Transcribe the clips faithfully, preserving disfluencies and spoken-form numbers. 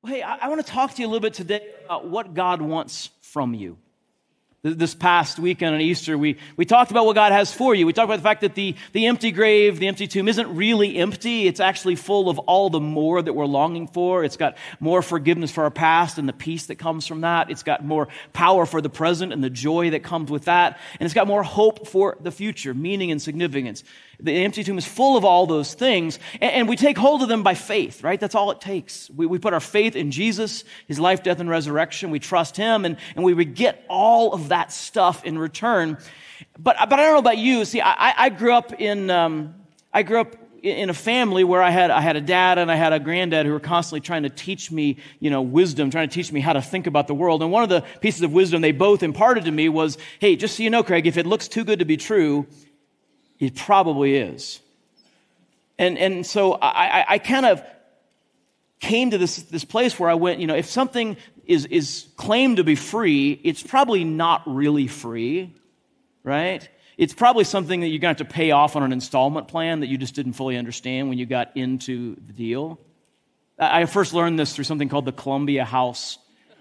Well, hey, I, I want to talk to you a little bit today about what God wants from you. This past weekend on Easter, we, we talked about what God has for you. We talked about the fact that the, the empty grave, the empty tomb isn't really empty. It's actually full of all the more that we're longing for. It's got more forgiveness for our past and the peace that comes from that. It's got more power for the present and the joy that comes with that. And it's got more hope for the future, meaning and significance. The empty tomb is full of all those things, and, and we take hold of them by faith, right? That's all it takes. We, we put our faith in Jesus, his life, death, and resurrection. We trust him, and, and we get all of that stuff in return. But, but I don't know about you. See, I, I grew up in um, I grew up in a family where I had I had a dad and I had a granddad who were constantly trying to teach me, you know, wisdom, trying to teach me how to think about the world. And one of the pieces of wisdom they both imparted to me was, hey, just so you know, Craig, if it looks too good to be true, it probably is. And and so I, I, I kind of came to this, this place where I went, you know, if something is, is claimed to be free, it's probably not really free, right? It's probably something that you're going to have to pay off on an installment plan that you just didn't fully understand when you got into the deal. I first learned this through something called the Columbia House.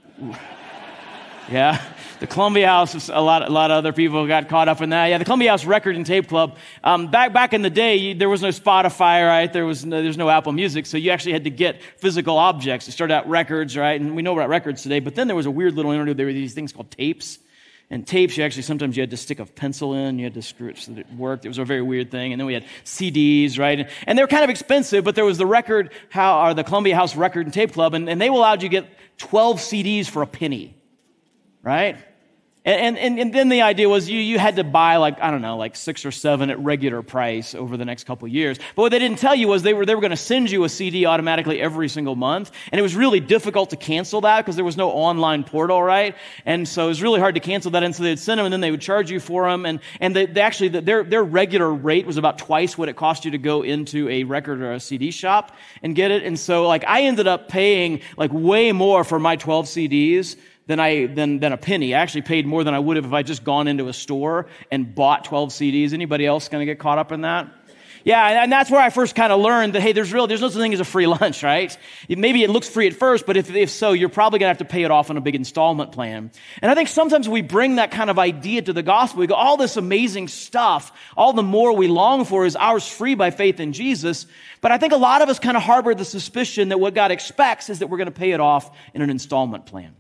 Yeah, the Columbia House, a lot, a lot of other people got caught up in that. Yeah, the Columbia House Record and Tape Club. Um, back back in the day, you, there was no Spotify, right? There was no, there's no Apple Music, so you actually had to get physical objects. It started out records, right? And we know about records today, but then there was a weird little interlude. There were these things called tapes. And tapes, you actually, sometimes you had to stick a pencil in, you had to screw it so that it worked. It was a very weird thing. And then we had C Ds, right? And, and they were kind of expensive, but there was the record, how, or the Columbia House Record and Tape Club, and, and they allowed you to get twelve C Ds for a penny, right? And, and and then the idea was you you had to buy like, I don't know, like six or seven at regular price over the next couple of years. But what they didn't tell you was they were they were going to send you a C D automatically every single month. And it was really difficult to cancel that because there was no online portal, right? And so it was really hard to cancel that. And so they'd send them and then they would charge you for them. And and they, they actually, their their regular rate was about twice what it cost you to go into a record or a C D shop and get it. And so like I ended up paying like way more for my twelve C Ds than I than than a penny. I actually paid more than I would have if I just gone into a store and bought twelve C Ds. Anybody else going to get caught up in that? Yeah, and that's where I first kind of learned that, hey, there's real, there's no such thing as a free lunch, right? Maybe it looks free at first, but if, if so, you're probably going to have to pay it off on a big installment plan. And I think sometimes we bring that kind of idea to the gospel. We go, all this amazing stuff, all the more we long for is ours free by faith in Jesus. But I think a lot of us kind of harbor the suspicion that what God expects is that we're going to pay it off in an installment plan.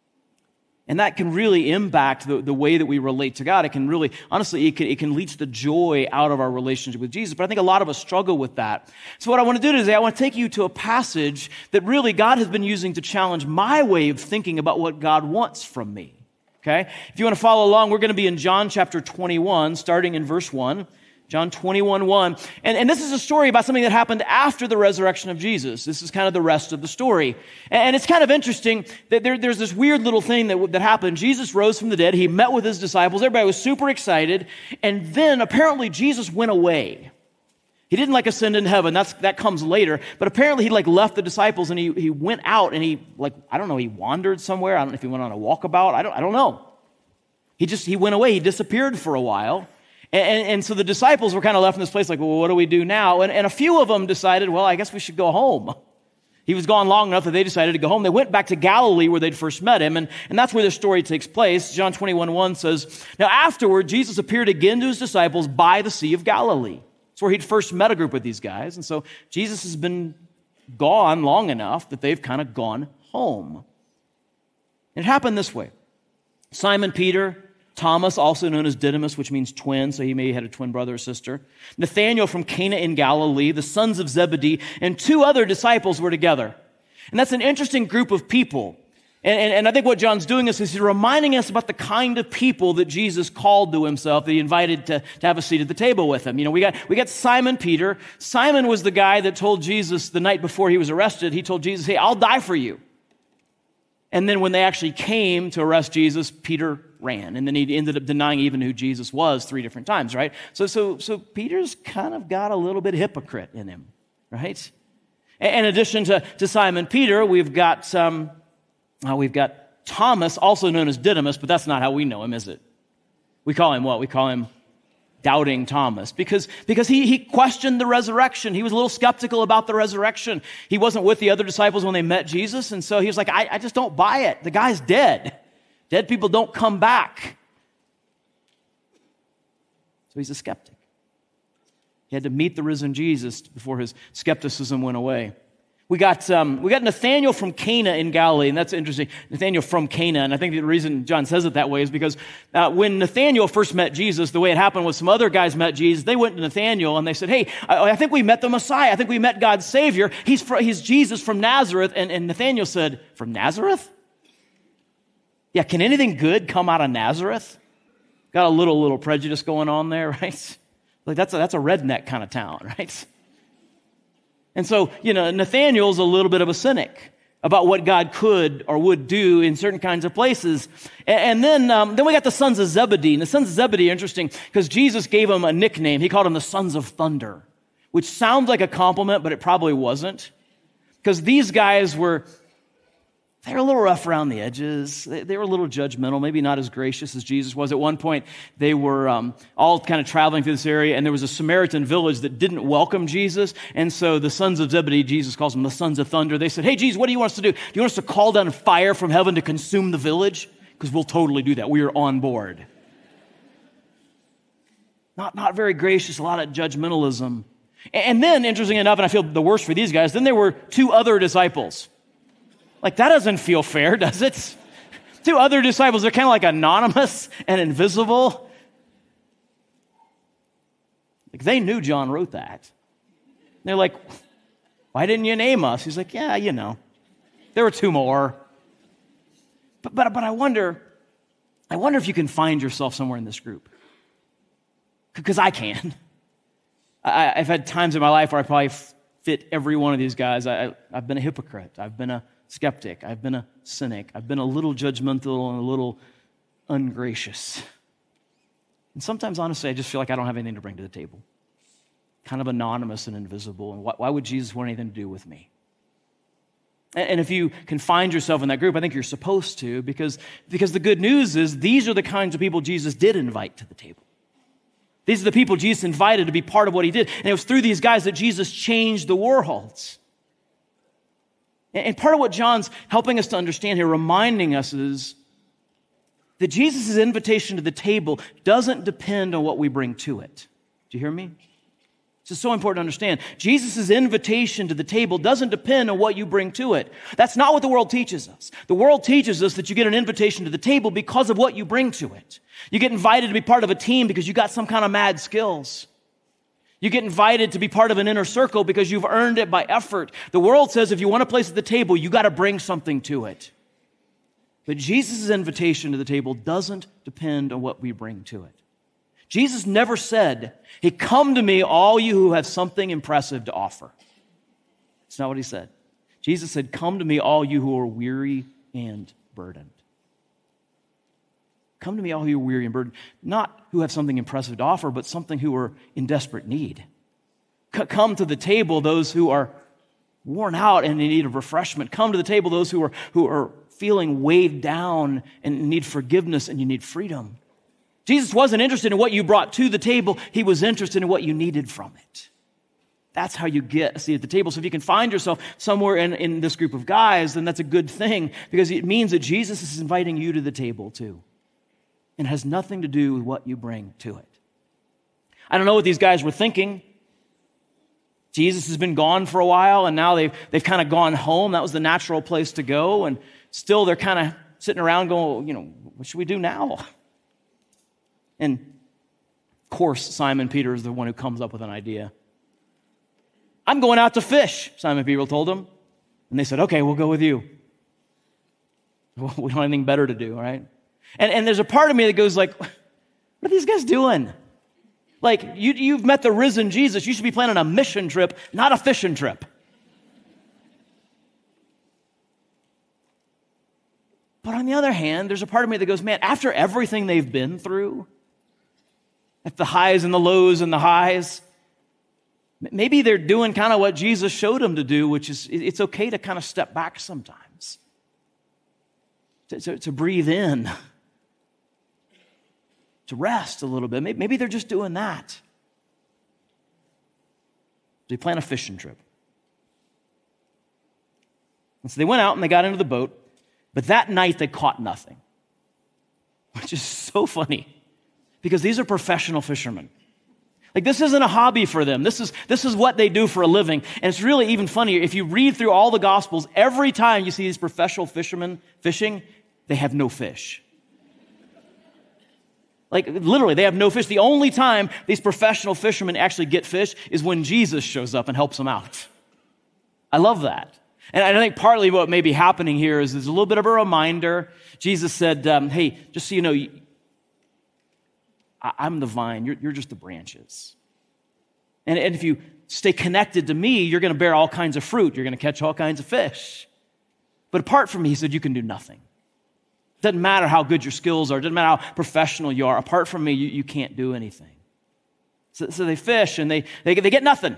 And that can really impact the, the way that we relate to God. It can really, honestly, it can, it can leach the joy out of our relationship with Jesus. But I think a lot of us struggle with that. So what I want to do today, I want to take you to a passage that really God has been using to challenge my way of thinking about what God wants from me. Okay? If you want to follow along, we're going to be in John chapter twenty-one, starting in verse one. John twenty-one, one. And, and this is a story about something that happened after the resurrection of Jesus. This is kind of the rest of the story. And, and it's kind of interesting that there, there's this weird little thing that, that happened. Jesus rose from the dead. He met with his disciples. Everybody was super excited. And then apparently Jesus went away. He didn't like ascend into heaven. That's, that comes later. But apparently he like left the disciples and he, he went out and he like, I don't know, he wandered somewhere. I don't know if he went on a walkabout. I don't, I don't know. He just, he went away. He disappeared for a while. And, and so the disciples were kind of left in this place like, well, what do we do now? And, and a few of them decided, well, I guess we should go home. He was gone long enough that they decided to go home. They went back to Galilee where they'd first met him, and, and that's where the story takes place. John twenty-one, one says, now afterward, Jesus appeared again to his disciples by the Sea of Galilee. It's where he'd first met a group of these guys. And so Jesus has been gone long enough that they've kind of gone home. It happened this way. Simon Peter, Thomas, also known as Didymus, which means twin, so he may have had a twin brother or sister. Nathanael from Cana in Galilee, the sons of Zebedee, and two other disciples were together. And that's an interesting group of people. And, and, and I think what John's doing is he's reminding us about the kind of people that Jesus called to himself, that he invited to, to have a seat at the table with him. You know, we got, we got Simon Peter. Simon was the guy that told Jesus the night before he was arrested, he told Jesus, hey, I'll die for you. And then when they actually came to arrest Jesus, Peter ran. And then he ended up denying even who Jesus was three different times, right? So so, so Peter's kind of got a little bit hypocrite in him, right? In addition to, to Simon Peter, we've got, um, uh, we've got Thomas, also known as Didymus, but that's not how we know him, is it? We call him what? We call him Doubting Thomas, because, because he, he questioned the resurrection. He was a little skeptical about the resurrection. He wasn't with the other disciples when they met Jesus, and so he was like, I, I just don't buy it. The guy's dead. Dead people don't come back. So he's a skeptic. He had to meet the risen Jesus before his skepticism went away. We got um, we got Nathanael from Cana in Galilee, and that's interesting. Nathanael from Cana, and I think the reason John says it that way is because uh, when Nathanael first met Jesus, the way it happened was some other guys met Jesus. They went to Nathanael and they said, "Hey, I, I think we met the Messiah. I think we met God's Savior. He's fr- he's Jesus from Nazareth." And, and Nathanael said, "From Nazareth? Yeah, can anything good come out of Nazareth?" Got a little little prejudice going on there, right? Like that's a, that's a redneck kind of town, right? And so, you know, Nathanael's a little bit of a cynic about what God could or would do in certain kinds of places. And, and then um, then we got the sons of Zebedee. And the sons of Zebedee are interesting because Jesus gave them a nickname. He called them the sons of thunder, which sounds like a compliment, but it probably wasn't. Because these guys were, they were a little rough around the edges. They, they were a little judgmental, maybe not as gracious as Jesus was. At one point, they were um, all kind of traveling through this area, and there was a Samaritan village that didn't welcome Jesus. And so the sons of Zebedee, Jesus calls them the sons of thunder. They said, "Hey, Jesus, what do you want us to do? Do you want us to call down fire from heaven to consume the village? Because we'll totally do that. We are on board." Not, not very gracious, a lot of judgmentalism. And then, interesting enough, and I feel the worst for these guys, then there were two other disciples. Like, that doesn't feel fair, does it? Two other disciples, they're kind of like anonymous and invisible. Like, they knew John wrote that. They're like, "Why didn't you name us?" He's like, "Yeah, you know, there were two more." But, but, but I wonder, I wonder if you can find yourself somewhere in this group. Because I can. I, I've had times in my life where I probably fit every one of these guys. I, I've been a hypocrite. I've been a skeptic. I've been a cynic. I've been a little judgmental and a little ungracious. And sometimes, honestly, I just feel like I don't have anything to bring to the table. Kind of anonymous and invisible. And why, why would Jesus want anything to do with me? And, and if you can find yourself in that group, I think you're supposed to, because, because the good news is these are the kinds of people Jesus did invite to the table. These are the people Jesus invited to be part of what he did. And it was through these guys that Jesus changed the world. And part of what John's helping us to understand here, reminding us, is that Jesus' invitation to the table doesn't depend on what we bring to it. Do you hear me? This is so important to understand. Jesus' invitation to the table doesn't depend on what you bring to it. That's not what the world teaches us. The world teaches us that you get an invitation to the table because of what you bring to it. You get invited to be part of a team because you got some kind of mad skills. You get invited to be part of an inner circle because you've earned it by effort. The world says if you want a place at the table, you got to bring something to it. But Jesus' invitation to the table doesn't depend on what we bring to it. Jesus never said, "Hey, come to me, all you who have something impressive to offer." That's not what he said. Jesus said, "Come to me, all you who are weary and burdened." Come to me, all who are weary and burdened. Not who have something impressive to offer, but something who are in desperate need. C- come to the table, those who are worn out and in need of refreshment. Come to the table, those who are, who are feeling weighed down and need forgiveness and you need freedom. Jesus wasn't interested in what you brought to the table. He was interested in what you needed from it. That's how you get a seat at the table. So if you can find yourself somewhere in, in this group of guys, then that's a good thing, because it means that Jesus is inviting you to the table too. And it has nothing to do with what you bring to it. I don't know what these guys were thinking. Jesus has been gone for a while, and now they've, they've kind of gone home. That was the natural place to go. And still they're kind of sitting around going, you know, what should we do now? And of course, Simon Peter is the one who comes up with an idea. "I'm going out to fish," Simon Peter told them. And they said, "Okay, we'll go with you. We don't have anything better to do, right?" And, and there's a part of me that goes like, what are these guys doing? Like, you, you've met the risen Jesus. You should be planning a mission trip, not a fishing trip. But on the other hand, there's a part of me that goes, man, after everything they've been through, at the highs and the lows and the highs, maybe they're doing kind of what Jesus showed them to do, which is it's okay to kind of step back sometimes, to, to, to breathe in, to rest a little bit. Maybe they're just doing that. So they plan a fishing trip. And so they went out and they got into the boat, but that night they caught nothing, which is so funny because these are professional fishermen. Like, this isn't a hobby for them. This is, this is what they do for a living. And it's really even funnier. If you read through all the Gospels, every time you see these professional fishermen fishing, they have no fish. Like, literally, they have no fish. The only time these professional fishermen actually get fish is when Jesus shows up and helps them out. I love that. And I think partly what may be happening here is there's a little bit of a reminder. Jesus said, um, hey, just so you know, I'm the vine, you're, you're just the branches. And, and if you stay connected to me, you're going to bear all kinds of fruit. You're going to catch all kinds of fish. But apart from me, he said, you can do nothing. It doesn't matter how good your skills are. It doesn't matter how professional you are. Apart from me, you, you can't do anything. So, so they fish and they, they, they get nothing.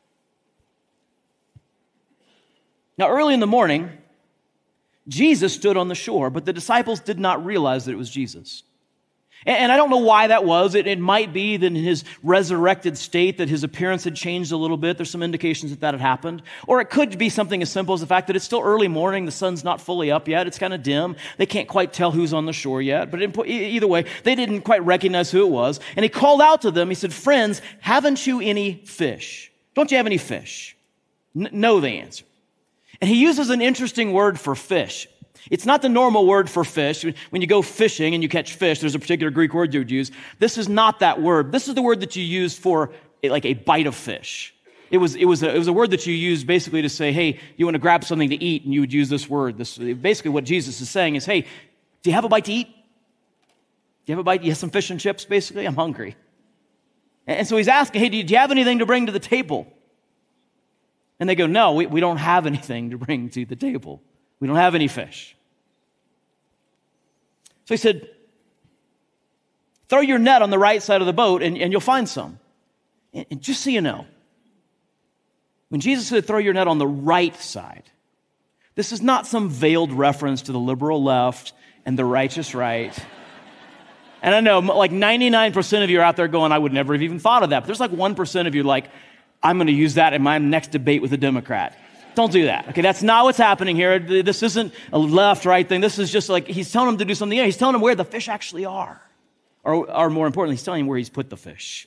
Now, early in the morning, Jesus stood on the shore, but the disciples did not realize that it was Jesus. And I don't know why that was. It, it might be that in his resurrected state that his appearance had changed a little bit. There's some indications that that had happened. Or it could be something as simple as the fact that it's still early morning. The sun's not fully up yet. It's kind of dim. They can't quite tell who's on the shore yet. But in, either way, they didn't quite recognize who it was. And he called out to them. He said, friends, haven't you any fish? Don't you have any fish? N- no, they answered. And he uses an interesting word for fish. It's not the normal word for fish. When you go fishing and you catch fish, there's a particular Greek word you would use. This is not that word. This is the word that you use for like a bite of fish. It was, it was, a, it was a word that you used basically to say, hey, you want to grab something to eat, and you would use this word. This, basically what Jesus is saying is, hey, do you have a bite to eat? Do you have a bite? You have some fish and chips, basically? I'm hungry. And so he's asking, hey, do you have anything to bring to the table? And they go, no, we, we don't have anything to bring to the table. We don't have any fish. So he said, throw your net on the right side of the boat and, and you'll find some. And, and just so you know, when Jesus said throw your net on the right side, this is not some veiled reference to the liberal left and the righteous right. And I know like ninety-nine percent of you are out there going, I would never have even thought of that. But there's like one percent of you like, I'm going to use that in my next debate with a Democrat. Don't do that. Okay, that's not what's happening here. This isn't a left-right thing. This is just like he's telling them to do something. He's telling them where the fish actually are. Or, or more importantly, he's telling them where he's put the fish.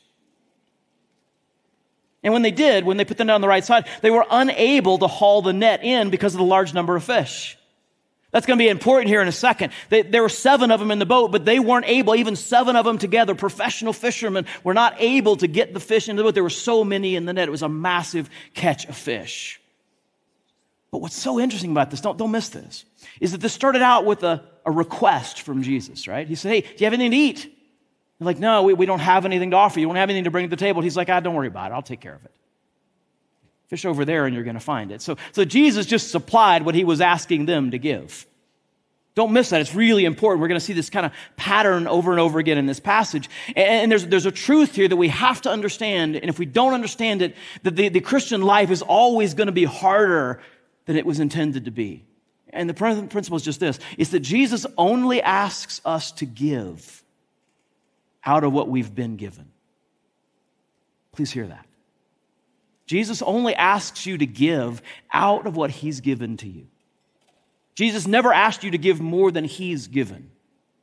And when they did, when they put the net on the right side, they were unable to haul the net in because of the large number of fish. That's going to be important here in a second. They, there were seven of them in the boat, but they weren't able, even seven of them together, professional fishermen, were not able to get the fish into the boat. There were so many in the net. It was a massive catch of fish. But what's so interesting about this, don't, don't miss this, is that this started out with a, a request from Jesus, right? He said, hey, do you have anything to eat? They're like, no, we, we don't have anything to offer you. We don't have anything to bring to the table. He's like, ah, don't worry about it. I'll take care of it. Fish over there and you're going to find it. So, so Jesus just supplied what he was asking them to give. Don't miss that. It's really important. We're going to see this kind of pattern over and over again in this passage. And, and there's, there's a truth here that we have to understand. And if we don't understand it, that the, the Christian life is always going to be harder than it was intended to be. And the principle is just this, is that Jesus only asks us to give out of what we've been given. Please hear that. Jesus only asks you to give out of what he's given to you. Jesus never asked you to give more than he's given.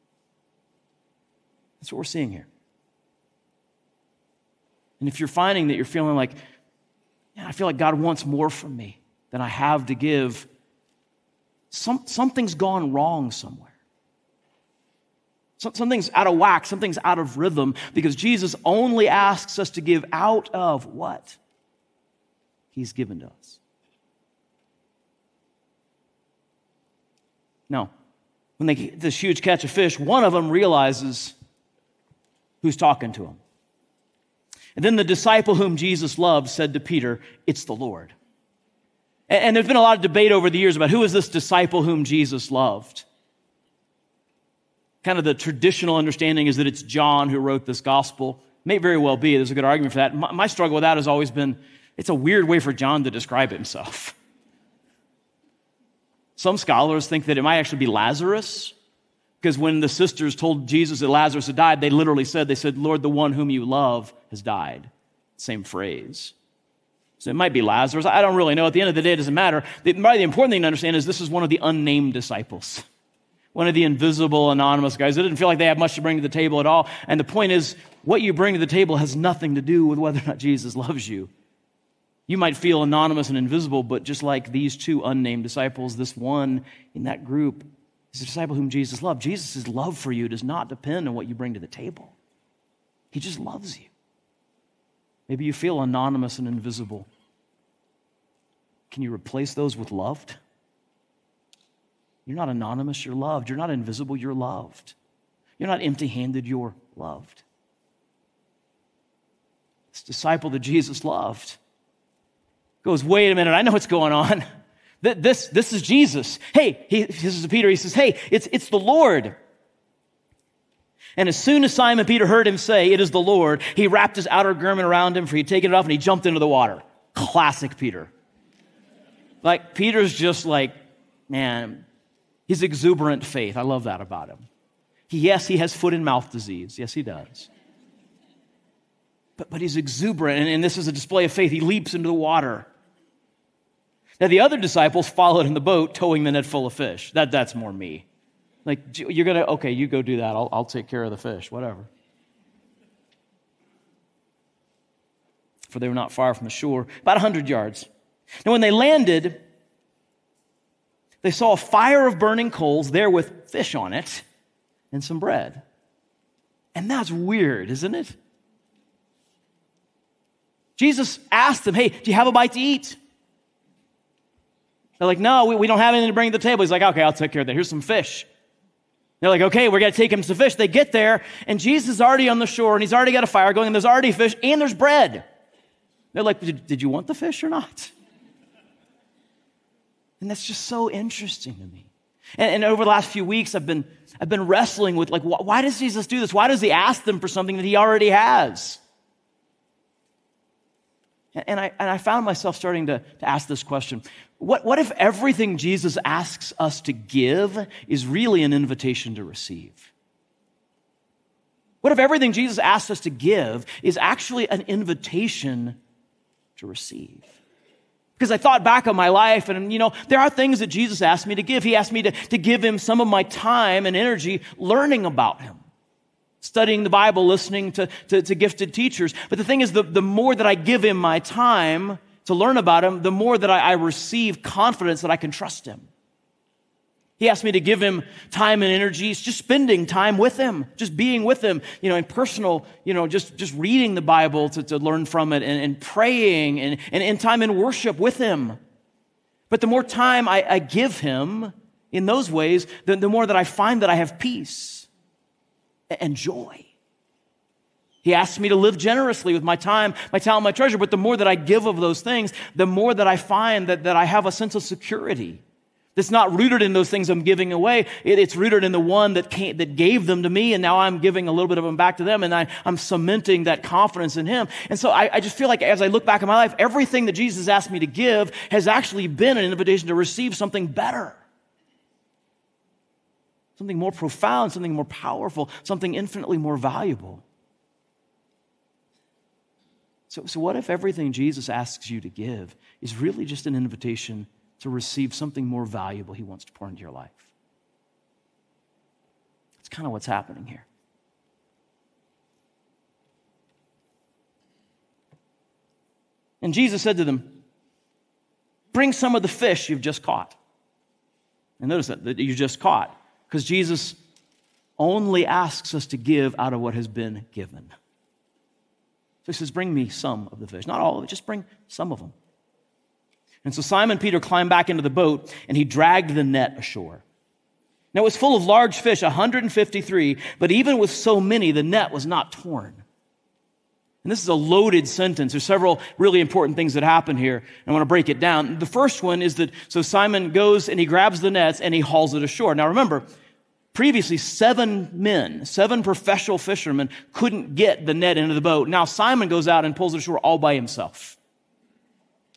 That's what we're seeing here. And if you're finding that you're feeling like, yeah, I feel like God wants more from me than I have to give, some, something's gone wrong somewhere. Some, something's out of whack, something's out of rhythm, because Jesus only asks us to give out of what he's given to us. Now, when they get this huge catch of fish, one of them realizes who's talking to him. And then the disciple whom Jesus loved said to Peter, it's the Lord. And there's been a lot of debate over the years about who is this disciple whom Jesus loved. Kind of the traditional understanding is that it's John who wrote this gospel. May very well be. There's a good argument for that. My, my struggle with that has always been, it's a weird way for John to describe himself. Some scholars think that it might actually be Lazarus, Because when the sisters told Jesus that Lazarus had died, they literally said, they said, Lord, the one whom you love has died. Same phrase. So it might be Lazarus. I don't really know. At the end of the day, it doesn't matter. The, the important thing to understand is this is one of the unnamed disciples. One of the invisible, anonymous guys. They didn't feel like they had much to bring to the table at all. And the point is, what you bring to the table has nothing to do with whether or not Jesus loves you. You might feel anonymous and invisible, but just like these two unnamed disciples, this one in that group is a disciple whom Jesus loved. Jesus' love for you does not depend on what you bring to the table. He just loves you. Maybe you feel anonymous and invisible. Can you replace those with loved? You're not anonymous, you're loved. You're not invisible, you're loved. You're not empty-handed, you're loved. This disciple that Jesus loved goes, wait a minute, I know what's going on. This, this is Jesus. Hey, he, this is Peter. He says, hey, it's, it's the Lord. And as soon as Simon Peter heard him say, it is the Lord, he wrapped his outer garment around him, for he'd taken it off, and he jumped into the water. Classic Peter. Like, Peter's just like, man, his exuberant faith. I love that about him. He, yes, he has foot and mouth disease. Yes, he does. But, but he's exuberant, and, and this is a display of faith. He leaps into the water. Now, the other disciples followed in the boat, towing the net full of fish. That, that's more me. Like, you're going to, okay, you go do that. I'll, I'll take care of the fish, whatever. For they were not far from the shore, about one hundred yards. Now, when they landed, they saw a fire of burning coals there with fish on it and some bread. And that's weird, isn't it? Jesus asked them, hey, do you have a bite to eat? They're like, no, we, we don't have anything to bring to the table. He's like, okay, I'll take care of that. Here's some fish. They're like, okay, we're going to take him some fish. They get there, and Jesus is already on the shore, and he's already got a fire going, and there's already fish, and there's bread. They're like, did, did you want the fish or not? And that's just so interesting to me. And, and over the last few weeks, I've been, I've been wrestling with, like, wh- why does Jesus do this? Why does he ask them for something that he already has? And I, and I found myself starting to, to ask this question. What, what if everything Jesus asks us to give is really an invitation to receive? What if everything Jesus asks us to give is actually an invitation to receive? Because I thought back on my life, and, you know, there are things that Jesus asked me to give. He asked me to, to give him some of my time and energy learning about him. Studying the Bible, listening to, to, to gifted teachers. But the thing is, the, the more that I give him my time to learn about him, the more that I, I receive confidence that I can trust him. He asked me to give him time and energy, just spending time with him, just being with him, you know, in personal, you know, just, just reading the Bible to, to learn from it, and, and praying, and, and, and time in worship with him. But the more time I, I give him in those ways, the, the more that I find that I have peace and joy. He asks me to live generously with my time, my talent, my treasure. But the more that I give of those things, the more that I find that, that I have a sense of security that's not rooted in those things I'm giving away. It, it's rooted in the one that came, that gave them to me, and now I'm giving a little bit of them back to them, and I, I'm cementing that confidence in him. And so I, I just feel like as I look back in my life, everything that Jesus asked me to give has actually been an invitation to receive something better. Something more profound, something more powerful, something infinitely more valuable. So, so what if everything Jesus asks you to give is really just an invitation to receive something more valuable he wants to pour into your life? That's kind of what's happening here. And Jesus said to them, bring some of the fish you've just caught. And notice that, that you just caught. Because Jesus only asks us to give out of what has been given. So he says, bring me some of the fish. Not all of it, just bring some of them. And so Simon Peter climbed back into the boat, and he dragged the net ashore. Now it was full of large fish, one hundred fifty-three, but even with so many, the net was not torn. And this is a loaded sentence. There's several really important things that happen here. I want to break it down. The first one is that, so Simon goes and he grabs the nets and he hauls it ashore. Now remember, previously seven men, seven professional fishermen couldn't get the net into the boat. Now Simon goes out and pulls it ashore all by himself.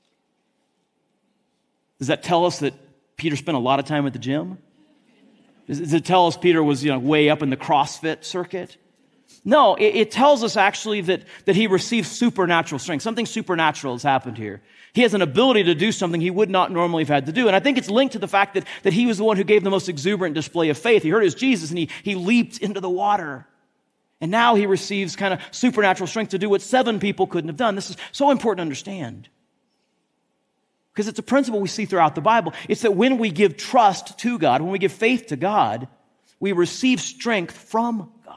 Does that tell us that Peter spent a lot of time at the gym? Does it tell us Peter was, you know, way up in the CrossFit circuit? No, it, it tells us actually that, that he received supernatural strength. Something supernatural has happened here. He has an ability to do something he would not normally have had to do. And I think it's linked to the fact that, that he was the one who gave the most exuberant display of faith. He heard it was Jesus, and he, he leaped into the water. And now he receives kind of supernatural strength to do what seven people couldn't have done. This is so important to understand. Because it's a principle we see throughout the Bible. It's that when we give trust to God, when we give faith to God, we receive strength from God.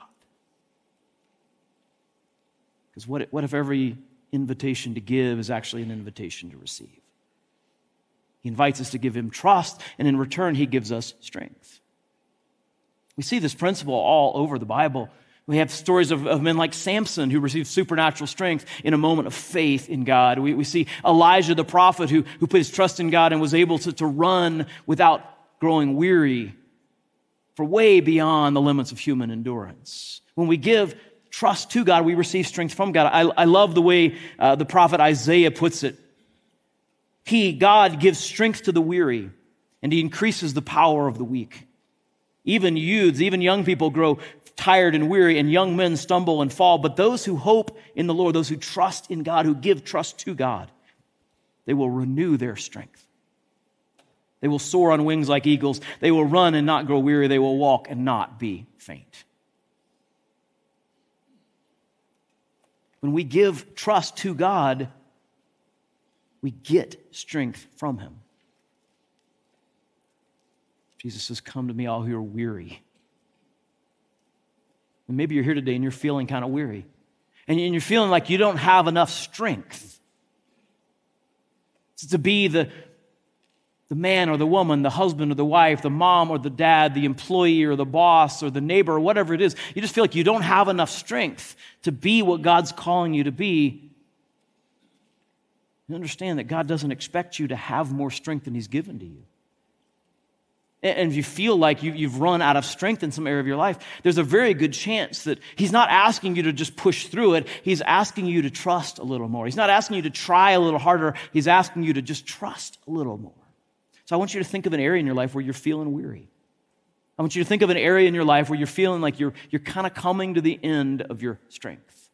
Because what, what if every invitation to give is actually an invitation to receive? He invites us to give him trust, and in return, he gives us strength. We see this principle all over the Bible. We have stories of, of men like Samson who received supernatural strength in a moment of faith in God. We, we see Elijah the prophet who, who put his trust in God and was able to, to run without growing weary for way beyond the limits of human endurance. When we give trust to God, we receive strength from God. I, I love the way uh, the prophet Isaiah puts it. He, God, gives strength to the weary, and he increases the power of the weak. Even youths, even young people grow tired and weary, and young men stumble and fall. But those who hope in the Lord, those who trust in God, who give trust to God, they will renew their strength. They will soar on wings like eagles. They will run and not grow weary. They will walk and not be faint. When we give trust to God, we get strength from him. Jesus says, "Come to me, all who are weary." And maybe you're here today and you're feeling kind of weary. And you're feeling like you don't have enough strength to be the, the man or the woman, the husband or the wife, the mom or the dad, the employee or the boss or the neighbor or whatever it is. You just feel like you don't have enough strength to be what God's calling you to be. You understand that God doesn't expect you to have more strength than he's given to you. And if you feel like you've run out of strength in some area of your life, there's a very good chance that he's not asking you to just push through it. He's asking you to trust a little more. He's not asking you to try a little harder. He's asking you to just trust a little more. So I want you to think of an area in your life where you're feeling weary. I want you to think of an area in your life where you're feeling like you're, you're kind of coming to the end of your strength.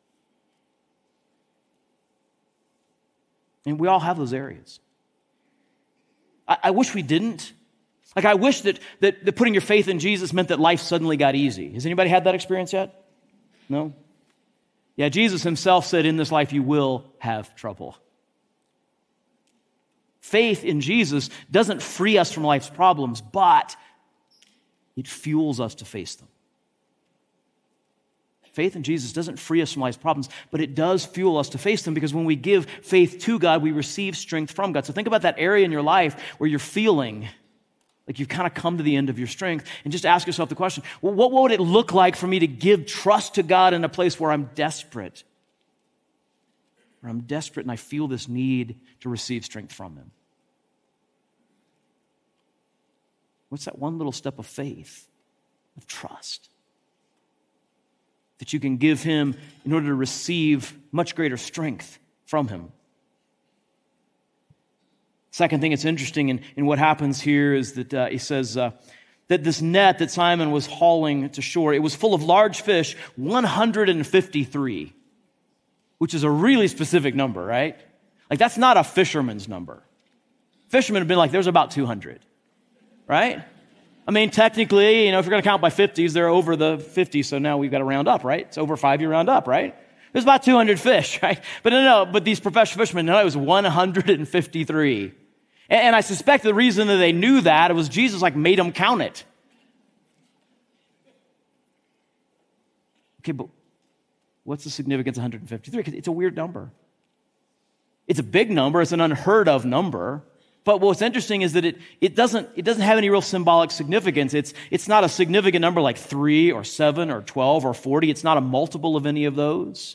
And we all have those areas. I, I wish we didn't. Like, I wish that, that, that putting your faith in Jesus meant that life suddenly got easy. Has anybody had that experience yet? No? Yeah, Jesus himself said, in this life you will have trouble. Faith in Jesus doesn't free us from life's problems, but it fuels us to face them. Faith in Jesus doesn't free us from life's problems, but it does fuel us to face them, because when we give faith to God, we receive strength from God. So think about that area in your life where you're feeling like you've kind of come to the end of your strength, and just ask yourself the question, well, what would it look like for me to give trust to God in a place where I'm desperate? Where I'm desperate and I feel this need to receive strength from him. What's that one little step of faith, of trust, that you can give him in order to receive much greater strength from him? Second thing that's interesting in, in what happens here is that uh, he says uh, that this net that Simon was hauling to shore, it was full of large fish, one hundred fifty-three, which is a really specific number, right? Like, that's not a fisherman's number. Fishermen have been like, there's about two hundred, right? I mean, technically, you know, if you're going to count by fifties, they're over the fifty, so now we've got to round up, right? It's over five, you round up, right? There's about two hundred fish, right? But no, no, but these professional fishermen, no, it was one hundred fifty-three. And, and I suspect the reason that they knew that, it was Jesus like made them count it. Okay, but what's the significance of one hundred fifty-three? Because it's a weird number. It's a big number. It's an unheard of number. But what's interesting is that it, it, doesn't, it doesn't have any real symbolic significance. It's, it's not a significant number like three or seven or twelve or forty. It's not a multiple of any of those.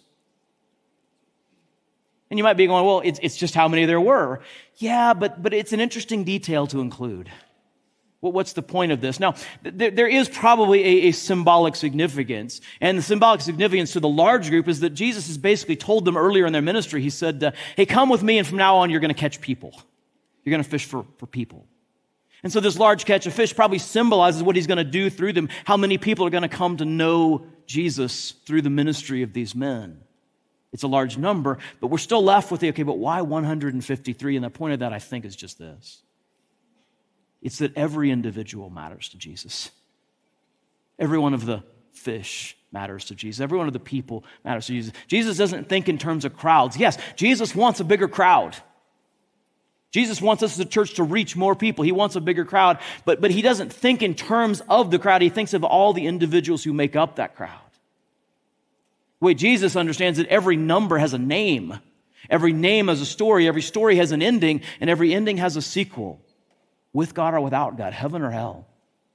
And you might be going, well, it's, it's just how many there were. Yeah, but, but it's an interesting detail to include. Well, what's the point of this? Now, th- there is probably a, a symbolic significance. And the symbolic significance to the large group is that Jesus has basically told them earlier in their ministry, he said, uh, hey, come with me, and from now on, you're going to catch people. You're going to fish for, for people. And so this large catch of fish probably symbolizes what he's going to do through them, how many people are going to come to know Jesus through the ministry of these men. It's a large number, but we're still left with the, okay, but why one hundred fifty-three? And the point of that, I think, is just this. It's that every individual matters to Jesus. Every one of the fish matters to Jesus. Every one of the people matters to Jesus. Jesus doesn't think in terms of crowds. Yes, Jesus wants a bigger crowd. Jesus wants us as a church to reach more people. He wants a bigger crowd, but, but he doesn't think in terms of the crowd. He thinks of all the individuals who make up that crowd. The way Jesus understands that every number has a name. Every name has a story. Every story has an ending, and every ending has a sequel. With God or without God, heaven or hell.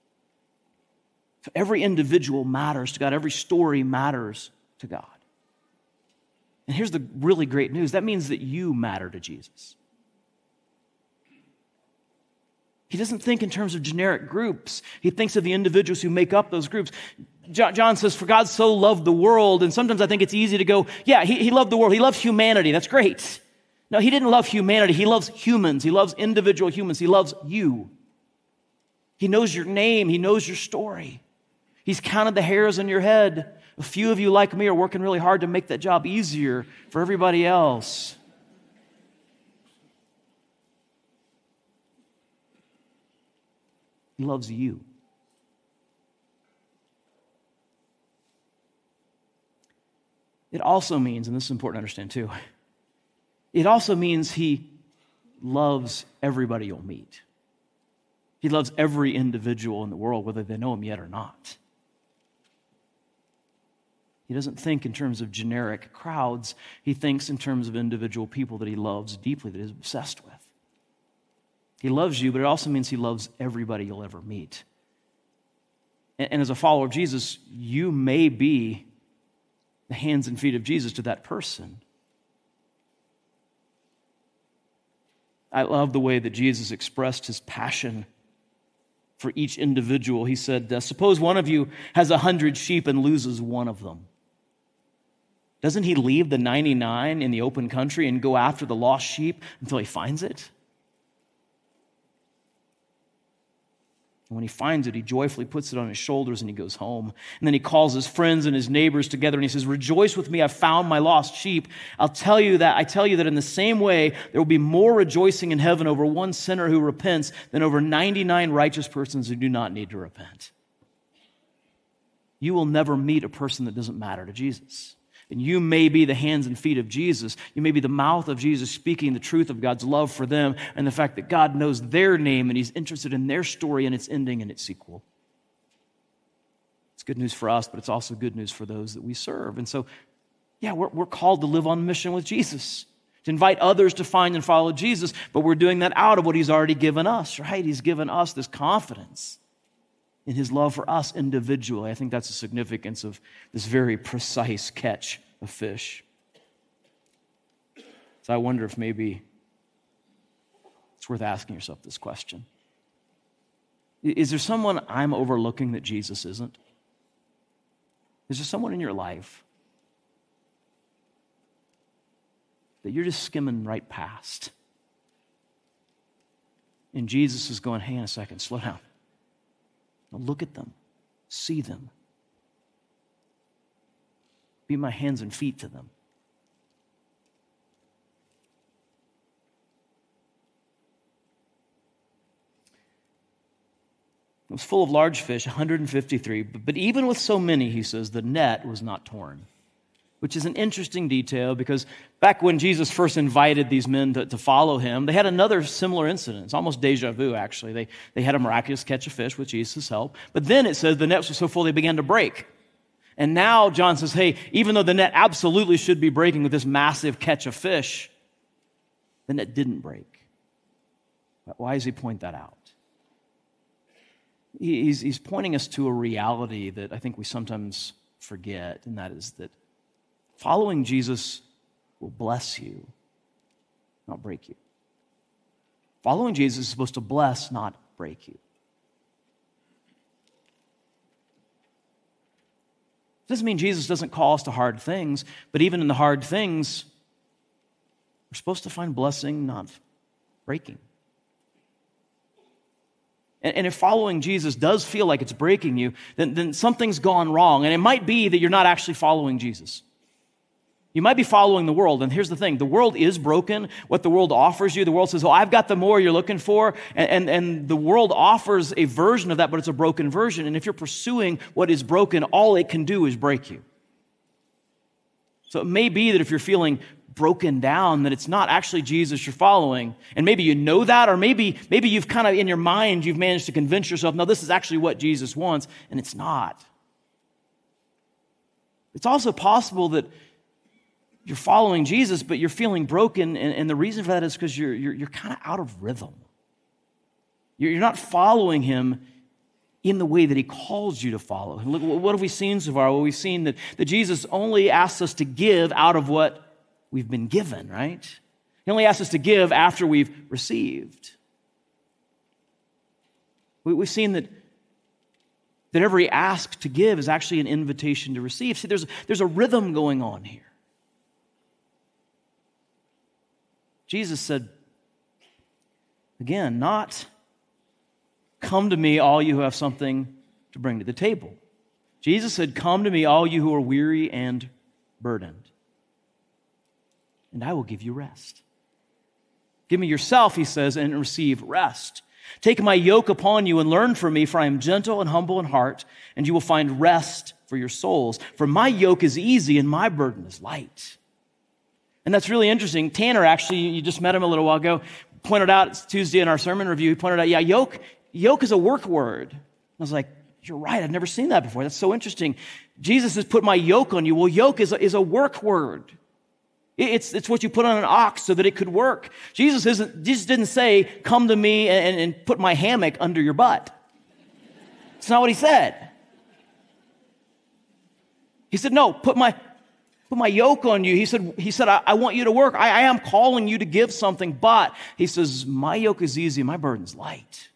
So every individual matters to God. Every story matters to God. And here's the really great news. That means that you matter to Jesus. He doesn't think in terms of generic groups. He thinks of the individuals who make up those groups. John says, for God so loved the world, and sometimes I think it's easy to go, yeah, he, he loved the world. He loves humanity. That's great. No, he didn't love humanity. He loves humans. He loves individual humans. He loves you. He knows your name. He knows your story. He's counted the hairs on your head. A few of you, like me, are working really hard to make that job easier for everybody else. He loves you. It also means, and this is important to understand too, it also means he loves everybody you'll meet. He loves every individual in the world, whether they know him yet or not. He doesn't think in terms of generic crowds. He thinks in terms of individual people that he loves deeply, that he's obsessed with. He loves you, but it also means he loves everybody you'll ever meet. And, and as a follower of Jesus, you may be the hands and feet of Jesus to that person. I love the way that Jesus expressed his passion for each individual. He said, uh, suppose one of you has a hundred sheep and loses one of them. Doesn't he leave the ninety-nine in the open country and go after the lost sheep until he finds it? And when he finds it, he joyfully puts it on his shoulders and he goes home. And then he calls his friends and his neighbors together and he says, rejoice with me, I've found my lost sheep. I'll tell you that, I tell you that in the same way, there will be more rejoicing in heaven over one sinner who repents than over ninety-nine righteous persons who do not need to repent. You will never meet a person that doesn't matter to Jesus. And you may be the hands and feet of Jesus. You may be the mouth of Jesus speaking the truth of God's love for them and the fact that God knows their name and he's interested in their story and its ending and its sequel. It's good news for us, but it's also good news for those that we serve. And so, yeah, we're, we're called to live on mission with Jesus, to invite others to find and follow Jesus, but we're doing that out of what he's already given us, right? He's given us this confidence in his love for us individually. I think that's the significance of this very precise catch of fish. So I wonder if maybe it's worth asking yourself this question. Is there someone I'm overlooking that Jesus isn't? Is there someone in your life that you're just skimming right past? And Jesus is going, hang on a second, slow down. Now look at them, see them. Be my hands and feet to them. It was full of large fish, one hundred fifty-three, but, but even with so many, he says, the net was not torn, which is an interesting detail because back when Jesus first invited these men to, to follow him, they had another similar incident. It's almost deja vu, actually. They, they had a miraculous catch of fish with Jesus' help, but then it says the nets were so full they began to break. And now John says, hey, even though the net absolutely should be breaking with this massive catch of fish, the net didn't break. Why does he point that out? He's, he's pointing us to a reality that I think we sometimes forget, and that is that following Jesus will bless you, not break you. Following Jesus is supposed to bless, not break you. Doesn't mean Jesus doesn't call us to hard things, but even in the hard things, we're supposed to find blessing, not breaking. And, and if following Jesus does feel like it's breaking you, then, then something's gone wrong. And it might be that you're not actually following Jesus. You might be following the world. And here's the thing. The world is broken. What the world offers you, the world says, oh, I've got the more you're looking for. And, and, and the world offers a version of that, but it's a broken version. And if you're pursuing what is broken, all it can do is break you. So it may be that if you're feeling broken down, that it's not actually Jesus you're following. And maybe you know that, or maybe, maybe you've kind of in your mind, you've managed to convince yourself, no, this is actually what Jesus wants, and it's not. It's also possible that you're following Jesus, but you're feeling broken, and, and the reason for that is because you're, you're, you're kind of out of rhythm. You're, you're not following him in the way that he calls you to follow. And look, what have we seen so far? Well, we've seen that, that Jesus only asks us to give out of what we've been given, right? He only asks us to give after we've received. We, we've seen that, that every ask to give is actually an invitation to receive. See, there's, there's a rhythm going on here. Jesus said, again, not come to me, all you who have something to bring to the table. Jesus said, come to me, all you who are weary and burdened, and I will give you rest. Give me yourself, he says, and receive rest. Take my yoke upon you and learn from me, for I am gentle and humble in heart, and you will find rest for your souls. For my yoke is easy and my burden is light. And that's really interesting. Tanner, actually, you just met him a little while ago, pointed out, it's Tuesday in our sermon review, he pointed out, yeah, yoke, yoke is a work word. I was like, you're right, I've never seen that before. That's so interesting. Jesus has put my yoke on you. Well, yoke is a, is a work word. It's, it's what you put on an ox so that it could work. Jesus isn't, Jesus didn't say, come to me and, and put my hammock under your butt. It's not what he said. He said, no, put my, put my yoke on you. He said, he said, I, I want you to work. I, I am calling you to give something, but he says, my yoke is easy, my burden's light.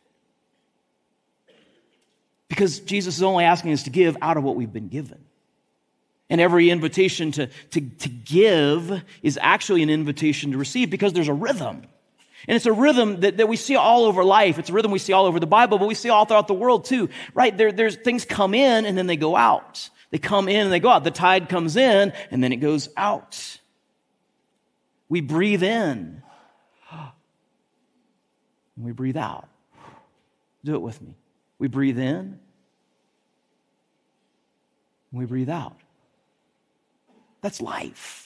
Because Jesus is only asking us to give out of what we've been given. And every invitation to, to, to give is actually an invitation to receive, because there's a rhythm. And it's a rhythm that, that we see all over life. It's a rhythm we see all over the Bible, but we see all throughout the world too, right? There, there's things come in and then they go out. They come in and they go out. The tide comes in and then it goes out. We breathe in and we breathe out. Do it with me. We breathe in and we breathe out. That's life.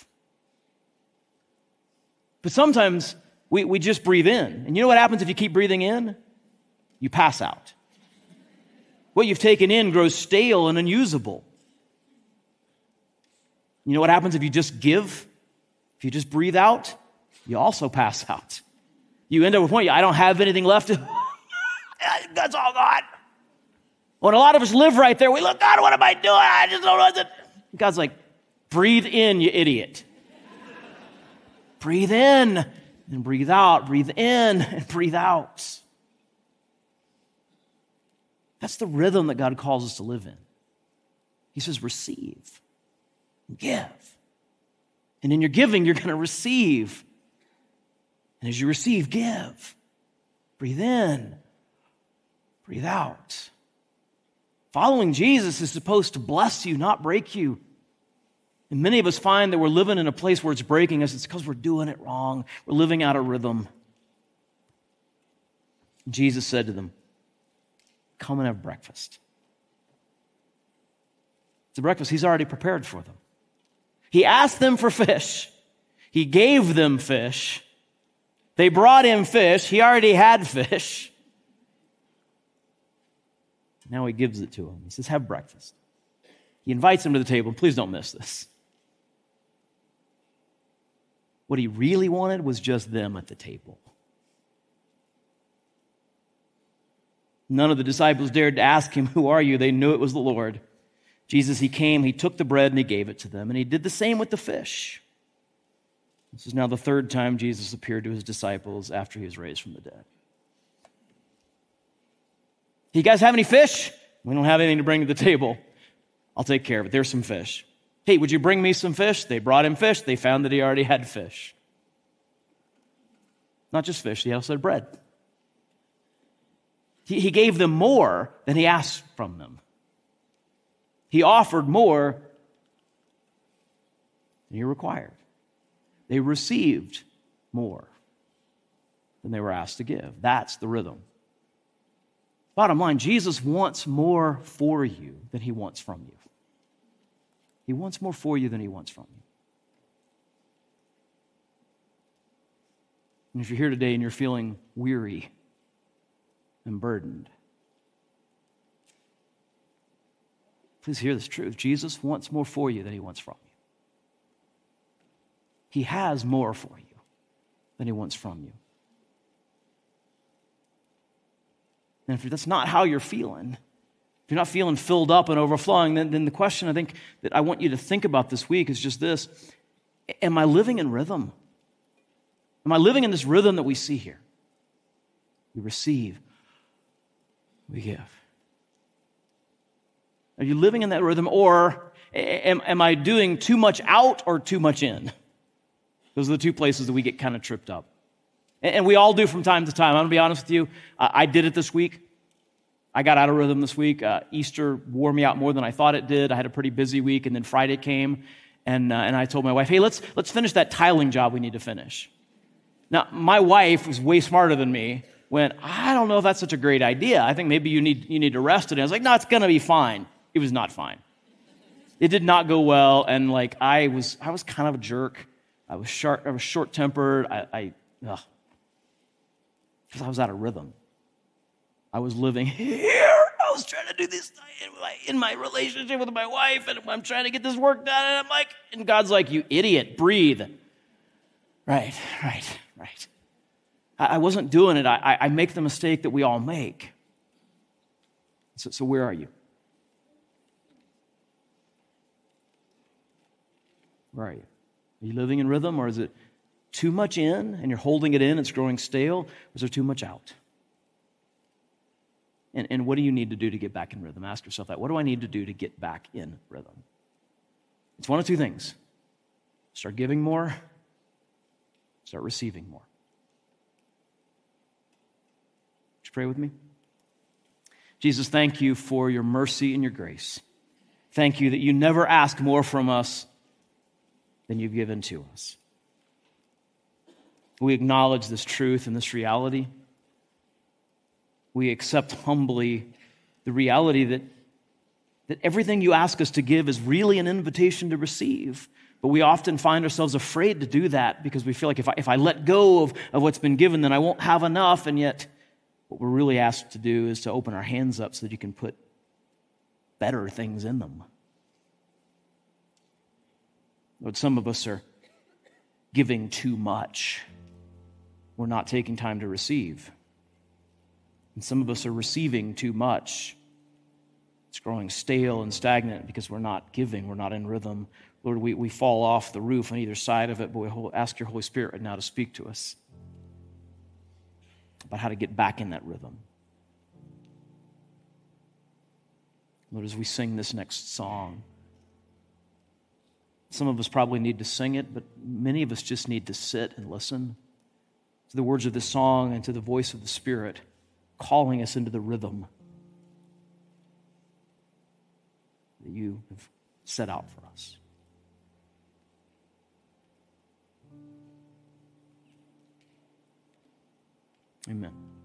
But sometimes we, we just breathe in. And you know what happens if you keep breathing in? You pass out. What you've taken in grows stale and unusable. You know what happens if you just give? If you just breathe out, you also pass out. You end up with one, I don't have anything left. That's all gone. When a lot of us live right there, we look, God, what am I doing? I just don't know what to... God's like, breathe in, you idiot. Breathe in and breathe out. Breathe in and breathe out. That's the rhythm that God calls us to live in. He says, receive and give. And in your giving, you're going to receive. And as you receive, give. Breathe in. Breathe out. Following Jesus is supposed to bless you, not break you. And many of us find that we're living in a place where it's breaking us. It's because we're doing it wrong. We're living out of rhythm. Jesus said to them, come and have breakfast. It's a breakfast he's already prepared for them. He asked them for fish. He gave them fish. They brought him fish. He already had fish. Now he gives it to them. He says, have breakfast. He invites them to the table. Please don't miss this. What he really wanted was just them at the table. None of the disciples dared to ask him, who are you? They knew it was the Lord. Jesus, he came, he took the bread and he gave it to them. And he did the same with the fish. This is now the third time Jesus appeared to his disciples after he was raised from the dead. You guys have any fish? We don't have anything to bring to the table. I'll take care of it. There's some fish. Hey, would you bring me some fish? They brought him fish. They found that he already had fish. Not just fish, he also had bread. He, he gave them more than he asked from them. He offered more than he required. They received more than they were asked to give. That's the rhythm. Bottom line, Jesus wants more for you than he wants from you. He wants more for you than he wants from you. And if you're here today and you're feeling weary and burdened, please hear this truth. Jesus wants more for you than he wants from you. He has more for you than he wants from you. And if that's not how you're feeling, if you're not feeling filled up and overflowing, then, then the question I think that I want you to think about this week is just this. Am I living in rhythm? Am I living in this rhythm that we see here? We receive, we give. Are you living in that rhythm, or am, am I doing too much out or too much in? Those are the two places that we get kind of tripped up. And we all do from time to time. I'm going to be honest with you. I did it this week. I got out of rhythm this week. Uh, Easter wore me out more than I thought it did. I had a pretty busy week, and then Friday came, and uh, and I told my wife, hey, let's let's finish that tiling job we need to finish. Now, my wife was way smarter than me. Went, I don't know if that's such a great idea. I think maybe you need you need to rest today. I was like, no, it's going to be fine. It was not fine. It did not go well, and like I was I was kind of a jerk. I was short I was short-tempered. I, I ugh. Because I was out of rhythm. I was living here. I was trying to do this in my, in my relationship with my wife, and I'm trying to get this work done, and I'm like, and God's like, you idiot, breathe. Right, right, right. I, I wasn't doing it. I, I make the mistake that we all make. So, so where are you? Where are you? Are you living in rhythm, or is it too much in and you're holding it in, it's growing stale, or is there too much out? And, and what do you need to do to get back in rhythm? Ask yourself that. What do I need to do to get back in rhythm? It's one of two things. Start giving more, start receiving more. Would you pray with me? Jesus, thank you for your mercy and your grace. Thank you that you never ask more from us than you've given to us. We acknowledge this truth and this reality. We accept humbly the reality that, that everything you ask us to give is really an invitation to receive. But we often find ourselves afraid to do that because we feel like if I, if I let go of, of what's been given, then I won't have enough. And yet, what we're really asked to do is to open our hands up so that you can put better things in them. Lord, some of us are giving too much. We're not taking time to receive. And some of us are receiving too much. It's growing stale and stagnant because we're not giving, we're not in rhythm. Lord, we, we fall off the roof on either side of it, but we ask your Holy Spirit right now to speak to us about how to get back in that rhythm. Lord, as we sing this next song, some of us probably need to sing it, but many of us just need to sit and listen to the words of this song and to the voice of the Spirit calling us into the rhythm that you have set out for us. Amen.